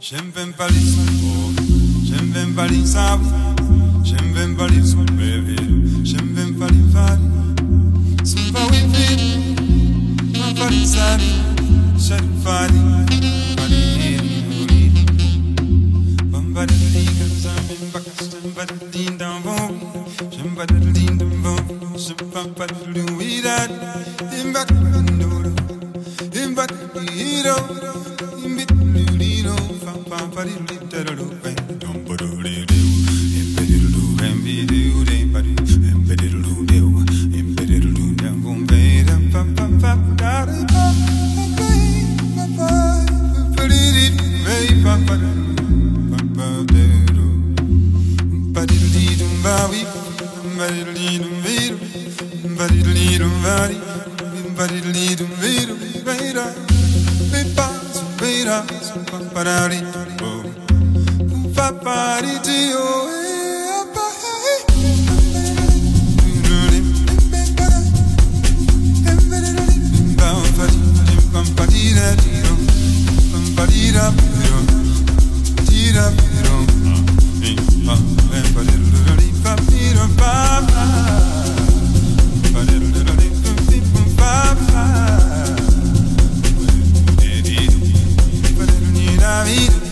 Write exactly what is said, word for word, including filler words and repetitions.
J'aime pas les sons, j'aime pas les sables, j'aime pas les sons, bébé, j'aime pas les fans, sont pas oui vite, pas les sables, j'aime pas les fans, bamba de liga, j'aime pas que j'aime pas de ligne dans vos, j'aime pas de ligne dans vos, j'aime pas de louis d'ad, j'aime pas de l'eau, j'aime pas de l'eau, j'aime pas de l'eau. Vida